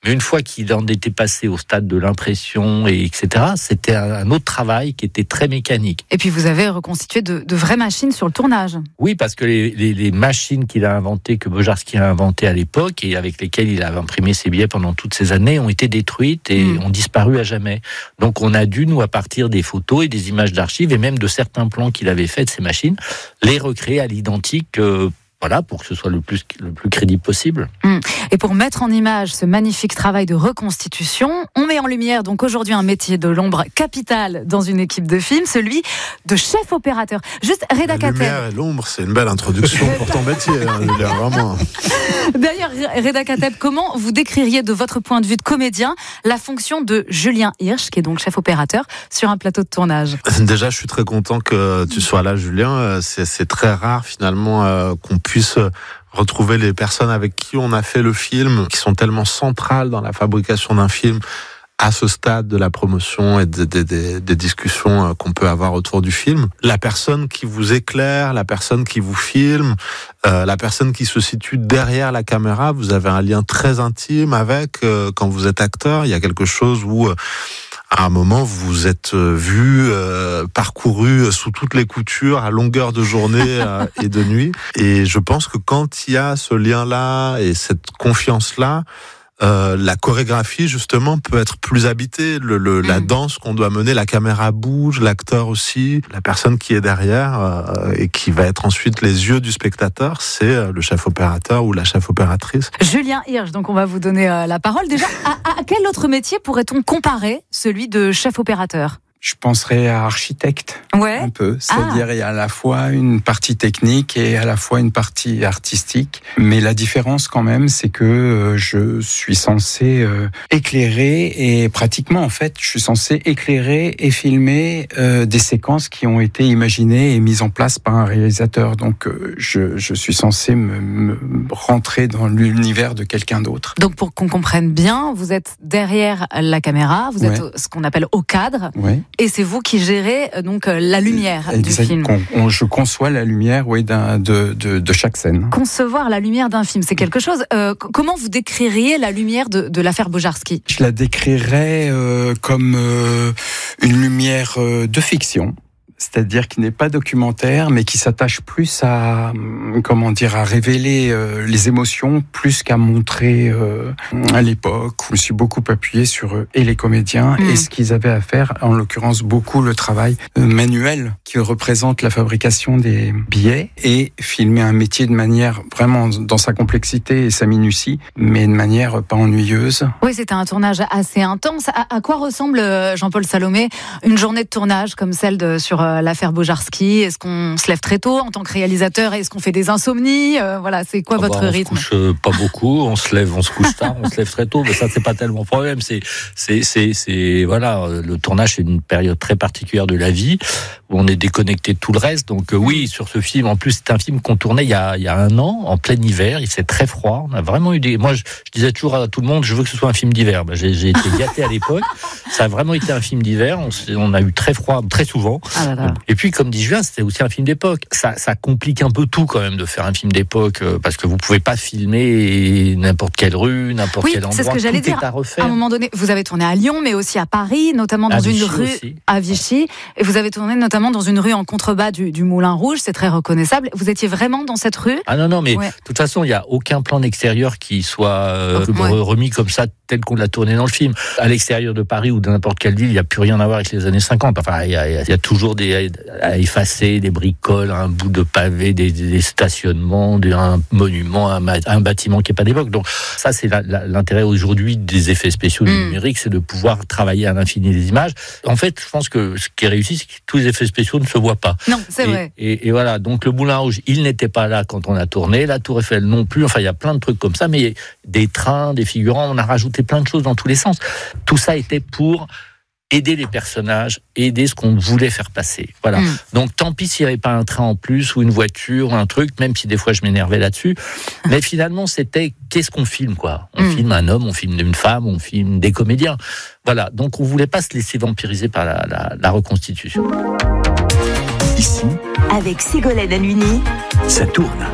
Mais une fois qu'il en était passé au stade de l'impression, et etc., c'était un autre travail qui était très mécanique. Et puis vous avez reconstitué de, de vraies machines sur le tournage. Oui, parce que les, les, les machines qu'il a inventées, que Bojarski a inventées à l'époque, et avec lesquelles il a imprimé ses billets pendant toutes ces années, ont été détruites et mmh. ont disparu à jamais. Donc on a dû, nous, à partir des photos et des images d'archives, et même de certains plans qu'il avait fait de ces machines, les recréer à l'identique, euh, voilà, pour que ce soit le plus, le plus crédible possible. Mmh. Et pour mettre en image ce magnifique travail de reconstitution, on met en lumière donc aujourd'hui un métier de l'ombre capital dans une équipe de film, celui de chef opérateur. Juste, Reda Kateb. La lumière et l'ombre, c'est une belle introduction pour ton métier, hein, Julia, vraiment. D'ailleurs, Reda Kateb, comment vous décririez de votre point de vue de comédien la fonction de Julien Hirsch, qui est donc chef opérateur, sur un plateau de tournage? Déjà, je suis très content que tu sois là, Julien. C'est, c'est très rare, finalement, euh, qu'on puisse retrouver les personnes avec qui on a fait le film, qui sont tellement centrales dans la fabrication d'un film, à ce stade de la promotion et des, des, des, des discussions qu'on peut avoir autour du film. La personne qui vous éclaire, la personne qui vous filme, euh, la personne qui se situe derrière la caméra, vous avez un lien très intime avec. Euh, quand vous êtes acteur, il y a quelque chose où... Euh, à un moment, vous êtes vu, euh, parcouru sous toutes les coutures, à longueur de journée euh, et de nuit. Et je pense que quand il y a ce lien-là et cette confiance-là, euh, la chorégraphie, justement, peut être plus habitée. Le, le, mmh. La danse qu'on doit mener, la caméra bouge, l'acteur aussi, la personne qui est derrière euh, et qui va être ensuite les yeux du spectateur, c'est le chef opérateur ou la chef opératrice. Julien Hirsch, donc on va vous donner euh, la parole. Déjà, à, à quel autre métier pourrait-on comparer celui de chef opérateur ? Je penserais à architecte, ouais. un peu. C'est-à-dire, ah. il y a à la fois une partie technique et à la fois une partie artistique. Mais la différence, quand même, c'est que euh, je suis censé euh, éclairer et pratiquement, en fait, je suis censé éclairer et filmer euh, des séquences qui ont été imaginées et mises en place par un réalisateur. Donc, euh, je, je suis censé me, me rentrer dans l'univers de quelqu'un d'autre. Donc, pour qu'on comprenne bien, vous êtes derrière la caméra, vous êtes ouais. ce qu'on appelle au cadre. Ouais. Et c'est vous qui gérez donc la lumière exact, du film. On, je conçois la lumière, oui, d'un, de, de, de chaque scène. Concevoir la lumière d'un film, c'est quelque chose. Euh, comment vous décririez la lumière de, de l'affaire Bojarski ? Je la décrirais euh, comme euh, une lumière euh, de fiction. C'est-à-dire qui n'est pas documentaire, mais qui s'attache plus à, comment dire, à révéler euh, les émotions, plus qu'à montrer euh, à l'époque. Je me suis beaucoup appuyé sur eux et les comédiens mmh. et ce qu'ils avaient à faire, en l'occurrence beaucoup le travail euh, manuel qui représente la fabrication des billets et filmer un métier de manière vraiment dans sa complexité et sa minutie, mais de manière pas ennuyeuse. Oui, c'était un tournage assez intense. À, à quoi ressemble, Jean-Paul Salomé, une journée de tournage comme celle de sur l'affaire Bojarski? Est-ce qu'on se lève très tôt en tant que réalisateur? Est-ce qu'on fait des insomnies? euh, Voilà, c'est quoi ah votre bah, on rythme? On se couche euh, pas beaucoup, on se lève, on se couche tard, on se lève très tôt, mais ça c'est pas tellement le problème. C'est, c'est, c'est, c'est, voilà, le tournage c'est une période très particulière de la vie où on est déconnecté de tout le reste. Donc euh, oui, sur ce film, en plus c'est un film qu'on tournait il y a, il y a un an, en plein hiver. Il fait très froid. On a vraiment eu des. Moi, je, je disais toujours à tout le monde, je veux que ce soit un film d'hiver. Ben, j'ai, j'ai été gâté à l'époque. Ça a vraiment été un film d'hiver. On, on a eu très froid très souvent. Ah là là. Et puis, comme dit Julien, c'était aussi un film d'époque. Ça, ça complique un peu tout quand même de faire un film d'époque parce que vous pouvez pas filmer n'importe quelle rue, n'importe oui, quel endroit. C'est ce que j'allais dire. À, à un moment donné, vous avez tourné à Lyon, mais aussi à Paris, notamment dans à une Vichy rue aussi. à Vichy. Et vous avez tourné notamment dans une rue en contrebas du, du Moulin Rouge. C'est très reconnaissable. Vous étiez vraiment dans cette rue? Ah non, non, mais ouais. de toute façon, il n'y a aucun plan extérieur qui soit euh, ouais. remis comme ça, tel qu'on l'a tourné dans le film. À l'extérieur de Paris ou de n'importe quelle ville, il n'y a plus rien à voir avec les années cinquante. Enfin, il y a, il y a toujours des à effacer, des bricoles, un bout de pavé, des, des stationnements, des, un monument, un, un bâtiment qui n'est pas d'époque. Donc ça, c'est la, la, l'intérêt aujourd'hui des effets spéciaux du mmh. numérique, c'est de pouvoir travailler à l'infini des images. En fait, je pense que ce qui est réussi, c'est que tous les effets spéciaux ne se voient pas. Non, c'est et, vrai. Et, et voilà, donc le Moulin Rouge, il n'était pas là quand on a tourné, la Tour Eiffel non plus. Enfin, il y a plein de trucs comme ça, mais des trains, des figurants, on a rajouté plein de choses dans tous les sens. Tout ça était pour aider les personnages, aider ce qu'on voulait faire passer. Voilà. Mmh. Donc, tant pis s'il n'y avait pas un train en plus, ou une voiture, ou un truc, même si des fois je m'énervais là-dessus. Mais finalement, c'était qu'est-ce qu'on filme, quoi. On mmh. filme un homme, on filme une femme, on filme des comédiens. Voilà. Donc, on ne voulait pas se laisser vampiriser par la, la, la reconstitution. Ici, avec Ségolène Halluny, ça tourne. Ça tourne.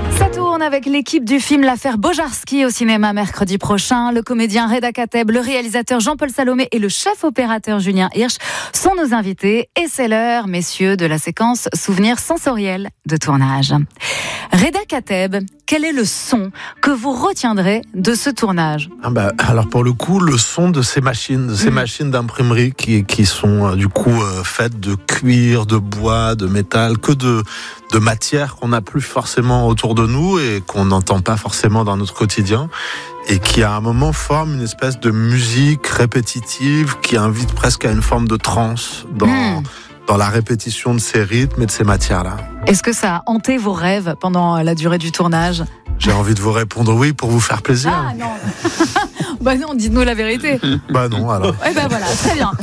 tourne avec l'équipe du film L'affaire Bojarski au cinéma mercredi prochain. Le comédien Reda Kateb, le réalisateur Jean-Paul Salomé et le chef opérateur Julien Hirsch sont nos invités. Et c'est l'heure, messieurs, de la séquence souvenirs sensoriels de tournage. Reda Kateb, quel est le son que vous retiendrez de ce tournage? ah bah, Alors pour le coup, le son de ces machines, de ces mmh. machines d'imprimerie qui, qui sont euh, du coup euh, faites de cuir, de bois, de métal, que de, de matière qu'on n'a plus forcément autour de nous et qu'on n'entend pas forcément dans notre quotidien, et qui à un moment forme une espèce de musique répétitive qui invite presque à une forme de transe dans... Mmh. dans la répétition de ces rythmes et de ces matières-là. Est-ce que ça a hanté vos rêves pendant la durée du tournage? J'ai envie de vous répondre oui pour vous faire plaisir. Ah non Bah non, dites-nous la vérité. Bah non, alors. Eh ben voilà, très bien.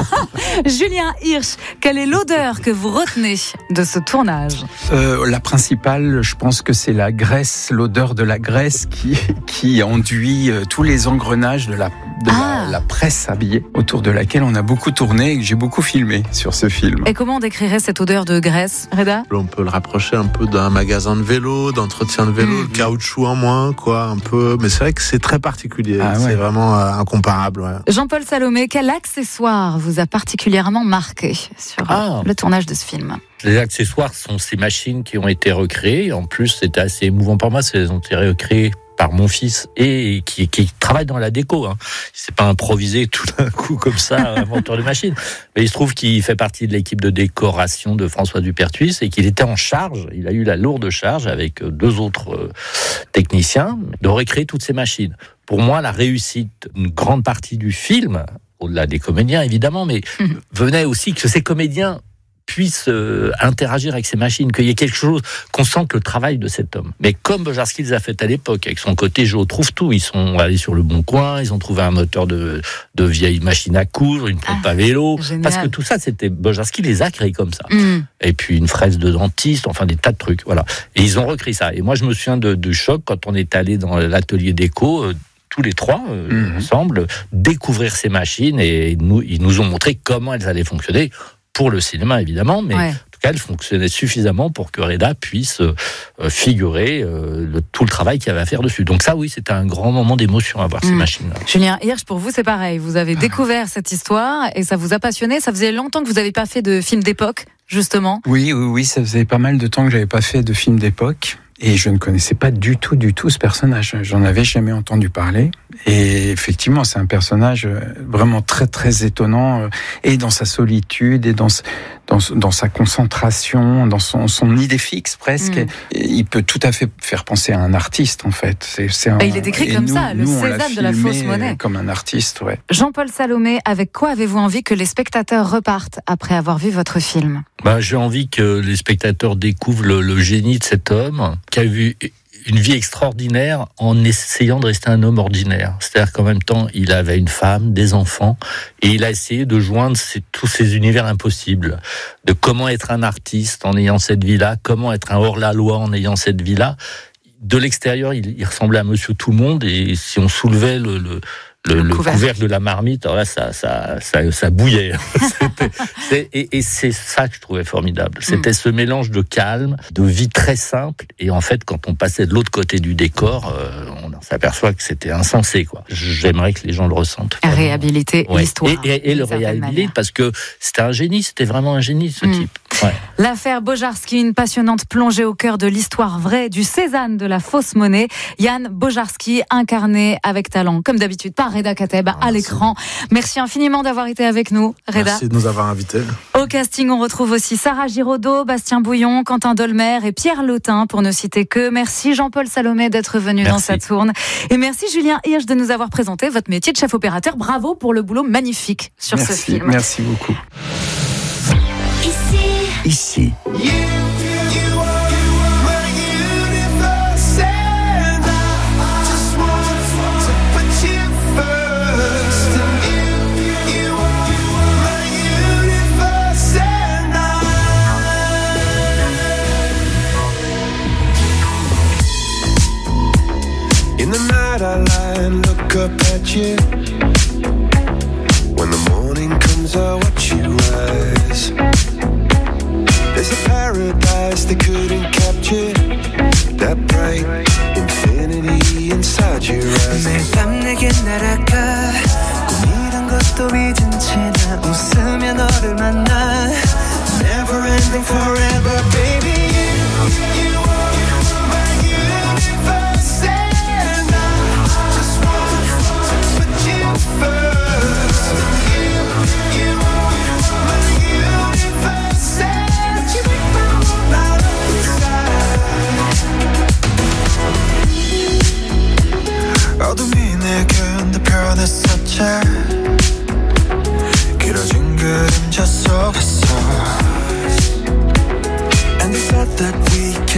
Julien Hirsch, quelle est l'odeur que vous retenez de ce tournage? euh, La principale, je pense que c'est la graisse, l'odeur de la graisse qui, qui enduit tous les engrenages de, la, de ah. la, la presse à billets autour de laquelle on a beaucoup tourné et que j'ai beaucoup filmé sur ce film. Et comment on décrirait cette odeur de graisse, Reda? On peut le rapprocher un peu d'un magasin de vélo, d'entretien de vélo, mmh. le caoutchouc en moins, quoi, un peu. Mais c'est vrai que c'est très particulier. Ah, ouais. C'est vraiment euh, incomparable. Ouais. Jean-Paul Salomé, quel accessoire vous a particulièrement marqué sur ah. le tournage de ce film? Les accessoires sont ces machines qui ont été recréées. En plus, c'était assez émouvant pour moi, parce qu'elles ont été recréées par mon fils et qui, qui travaille dans la déco. Hein. Il s'est pas improvisé tout d'un coup comme ça, inventeur de machines. Mais il se trouve qu'il fait partie de l'équipe de décoration de François Dupertuis et qu'il était en charge. Il a eu la lourde charge avec deux autres euh, techniciens de recréer toutes ces machines. Pour moi, la réussite, une grande partie du film, au-delà des comédiens évidemment, mais mmh. venait aussi que ces comédiens puissent euh, interagir avec ces machines, qu'il y ait quelque chose, qu'on sente le travail de cet homme. Mais comme Bojarski les a fait à l'époque, avec son côté je trouve tout, ils sont allés sur le bon coin, ils ont trouvé un moteur de, de vieille machine à coudre, une pompe ah, à vélo, génial. Parce que tout ça, c'était Bojarski les a créés comme ça. Mm. Et puis une fraise de dentiste, enfin des tas de trucs, voilà. Et ils ont recréé ça. Et moi, je me souviens de, de choc quand on est allé dans l'atelier déco, euh, tous les trois, euh, mm-hmm. ensemble, découvrir ces machines et nous, ils nous ont montré comment elles allaient fonctionner. Pour le cinéma, évidemment, mais ouais. en tout cas, elle fonctionnait suffisamment pour que Reda puisse euh, figurer euh, le, tout le travail qu'il y avait à faire dessus. Donc ça, oui, c'était un grand moment d'émotion à voir mmh. ces machines-là. Julien Hirsch, pour vous, c'est pareil. Vous avez découvert cette histoire et ça vous a passionné. Ça faisait longtemps que vous n'avez pas fait de film d'époque, justement. Oui, oui, oui, ça faisait pas mal de temps que j'avais pas fait de film d'époque. Et je ne connaissais pas du tout, du tout ce personnage. J'en avais jamais entendu parler. Et effectivement, c'est un personnage vraiment très, très étonnant. Et dans sa solitude, et dans, dans, dans sa concentration, dans son, son idée fixe presque. Mm. Il peut tout à fait faire penser à un artiste, en fait. C'est, c'est un, il est décrit comme nous, ça, le Cézanne de la fausse monnaie. Comme un artiste, ouais. Jean-Paul Salomé, avec quoi avez-vous envie que les spectateurs repartent après avoir vu votre film? Bah, j'ai envie que les spectateurs découvrent le, le génie de cet homme, qui a vu une vie extraordinaire en essayant de rester un homme ordinaire. C'est-à-dire qu'en même temps, il avait une femme, des enfants, et il a essayé de joindre ces, tous ces univers impossibles. De comment être un artiste en ayant cette vie-là, comment être un hors-la-loi en ayant cette vie-là. De l'extérieur, il, il ressemblait à Monsieur Tout-le-Monde, et si on soulevait le... le Le, le couvercle. couvercle de la marmite, alors là, ça, ça, ça, ça bouillait. c'est, et, et c'est ça que je trouvais formidable. C'était mm. ce mélange de calme, de vie très simple, et en fait, quand on passait de l'autre côté du décor, euh, on s'aperçoit que c'était insensé, quoi. J'aimerais que les gens le ressentent. Réhabiliter ouais. l'histoire. Et, et, et le réhabiliter, parce que c'était un génie, c'était vraiment un génie, ce mm. type. Ouais. L'affaire Bojarski, une passionnante plongée au cœur de l'histoire vraie du Cézanne de la fausse monnaie. Yann Bojarski, incarné avec talent, comme d'habitude, par Reda Kateb à l'écran. Merci infiniment d'avoir été avec nous, Reda. Merci de nous avoir invités. Au casting, on retrouve aussi Sarah Giraudot, Bastien Bouillon, Quentin Dolmer et Pierre Lotin, pour ne citer que. Merci Jean-Paul Salomé d'être venu merci. Dans cette tourne. Et merci Julien Hirsch de nous avoir présenté votre métier de chef opérateur. Bravo pour le boulot magnifique sur merci, ce film. Merci beaucoup. Ici. Ici. In the night I lie and look up at you. When the morning comes I watch you rise. There's a paradise they couldn't capture. That bright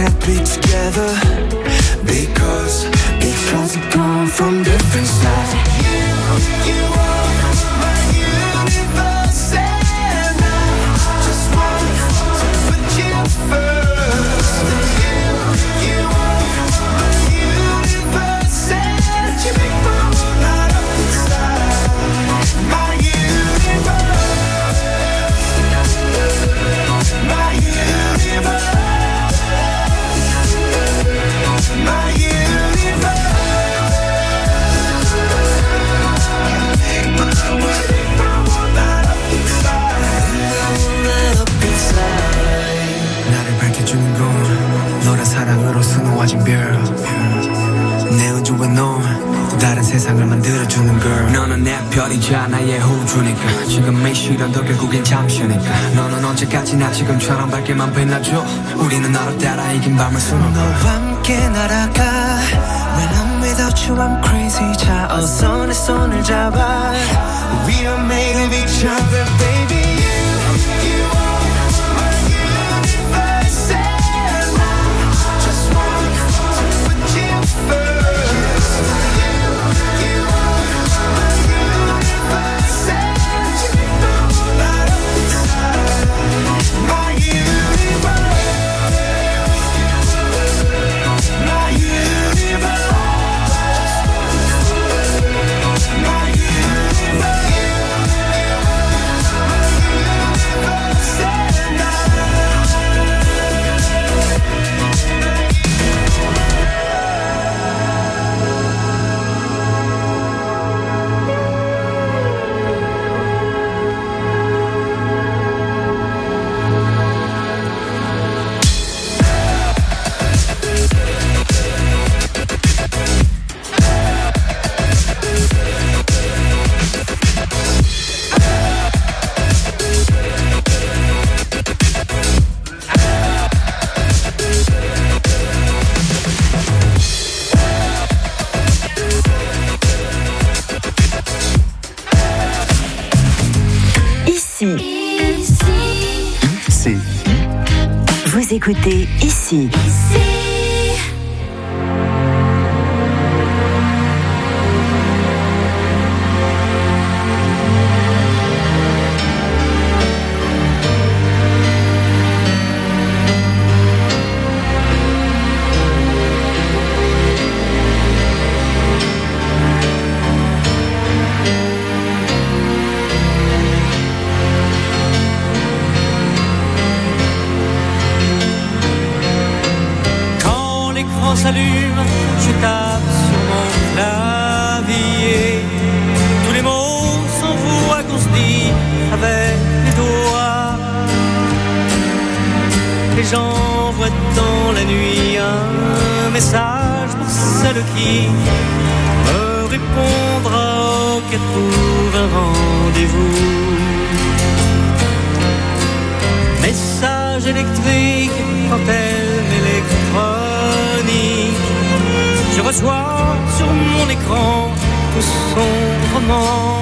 can't be together. Because, because we come from different sides. You, you are my universe, and I just want to put you first. You, you are my universe, and you make my world light up inside. My universe, my universe, my universe. 나를 밝혀주는 건 너란 사랑으로 수놓아진 별. 내 우주와 넌 또 다른 세상을 만들어주는 girl. 너는 내 별이자 나의 호주니까 지금의 시련도 결국엔 잠시니까 너는 언제까지나 지금처럼 밝게만 빛나줘. 우리는 너를 따라 이긴 밤을 수놓아. 너와 함께 날아가. When I'm without you I'm crazy. 자 어서 내 손을 잡아. We are made of each other baby. You, you are my universe, and I just want to put you first. You, you are my universe, and you make the world light up inside. My universe, my universe. Vous écoutez ici. S'allume, je tape sur mon clavier. Tous les mots s'envoient qu'on se dit avec les doigts. Et j'envoie dans la nuit un message pour celle qui me répondra, qu'elle trouve un rendez-vous. Message électrique quand elle m'électronne. Je reçois sur mon écran tout son roman.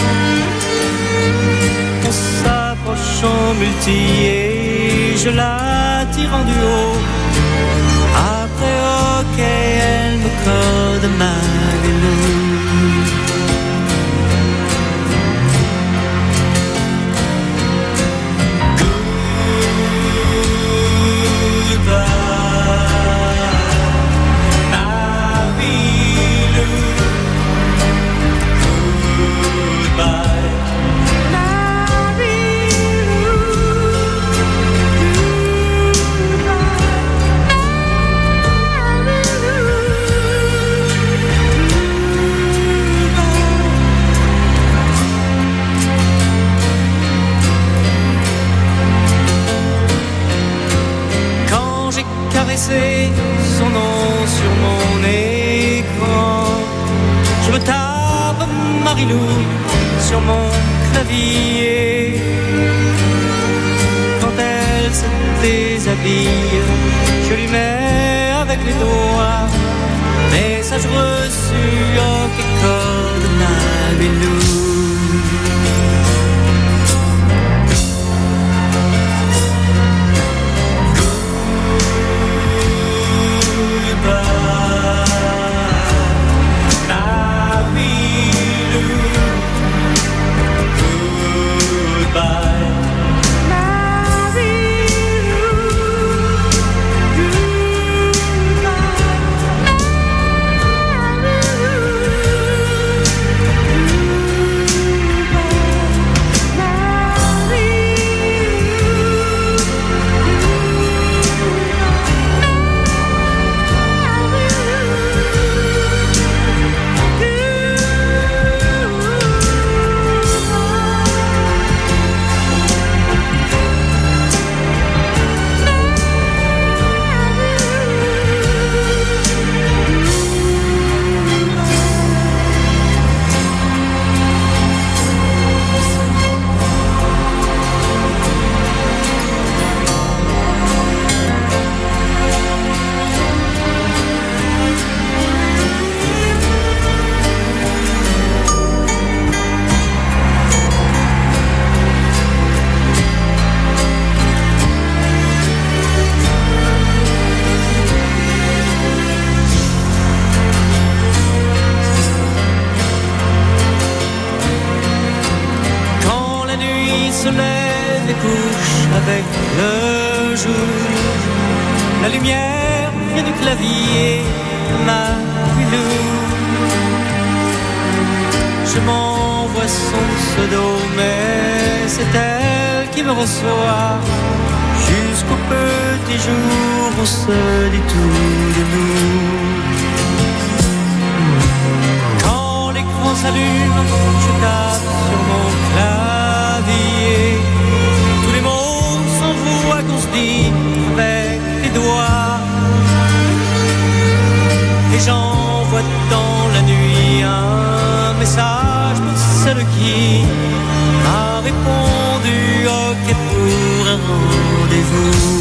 On s'approche en multi et je la tire en duo. Après ok, elle me code ma vélo. Son nom sur mon écran. Je me tape Marilou sur mon clavier. Quand elle se déshabille, je lui mets avec les doigts message reçu, oh que code Marilou. lumière vient du clavier, Marilou. Je m'envoie son pseudo, mais c'est elle qui me reçoit. Jusqu'au petit jour, on se dit tout de nous. Quand l'écran s'allume, je tape sur mon clavier. Tous les mots s'envoient qu'on se dit avec les doigts. Et j'envoie dans la nuit un message pour celle qui m'a répondu ok pour un rendez-vous.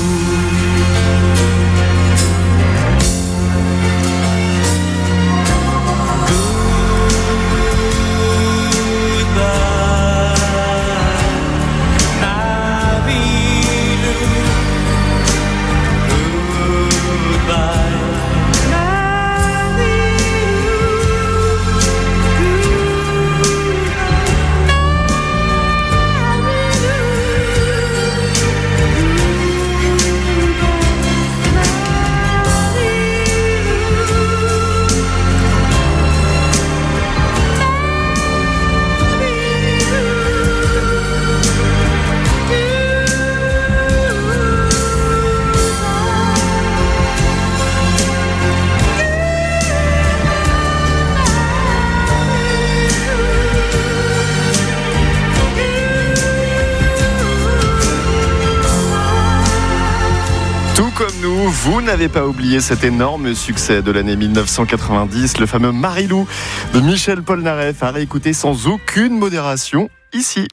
Vous n'avez pas oublié cet énorme succès de l'année mille neuf cent quatre-vingt-dix, le fameux Marilou de Michel Polnareff, à réécouter sans aucune modération ici.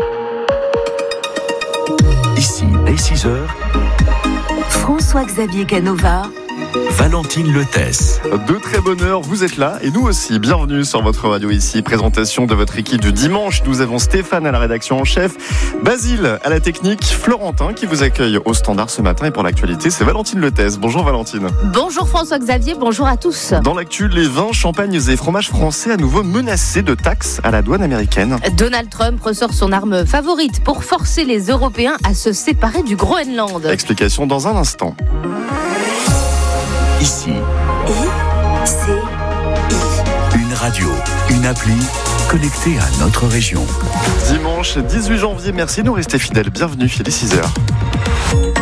Ici, dès six heures, François-Xavier Canova, Valentine Lethès. De très bonne heure, vous êtes là et nous aussi. Bienvenue sur votre radio ici. Présentation de votre équipe du dimanche. Nous avons Stéphane à la rédaction en chef, Basile à la technique, Florentin qui vous accueille au standard ce matin. Et pour l'actualité, c'est Valentine Lethès. Bonjour Valentine. Bonjour François-Xavier, bonjour à tous. Dans l'actu, les vins, champagnes et fromages français à nouveau menacés de taxes à la douane américaine. Donald Trump ressort son arme favorite pour forcer les Européens à se séparer du Groenland. Explication dans un instant. Ici, I, C, I. Une radio, une appli connectée à notre région. Dimanche dix-huit janvier, merci de nous rester fidèles. Bienvenue, il est six heures.